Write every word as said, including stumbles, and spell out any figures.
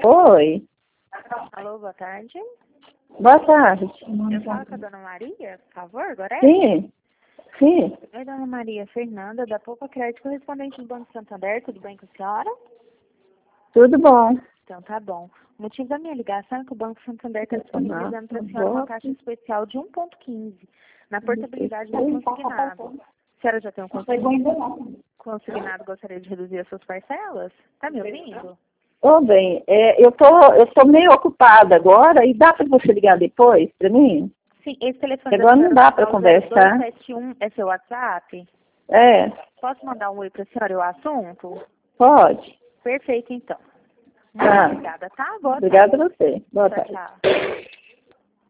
Oi. Alô, boa tarde. Boa tarde. Eu falo com a dona Maria, por favor, agora é? Sim. Sim. Oi, dona Maria Fernanda, da Poupa Crédito, correspondente do Banco Santander, tudo bem com a senhora? Tudo bom. Então tá bom. O motivo da minha ligação é que o Banco Santander está disponibilizando para a senhora uma taxa especial de um ponto quinze na portabilidade do consignado. A senhora já tem um consignado? Consignado, gostaria de reduzir as suas parcelas? Tá me ouvindo? Ô, bem, é, eu tô, eu tô meio ocupada agora e dá para você ligar depois para mim? Sim, esse telefone Agora não dá para da conversar. dois sete um é seu WhatsApp? É, Posso mandar um oi para a senhora e o assunto? pode. Perfeito, então. Muito Tá. obrigada, tá? Boa Obrigada a tarde. você. Boa Tchau, tarde. tchau.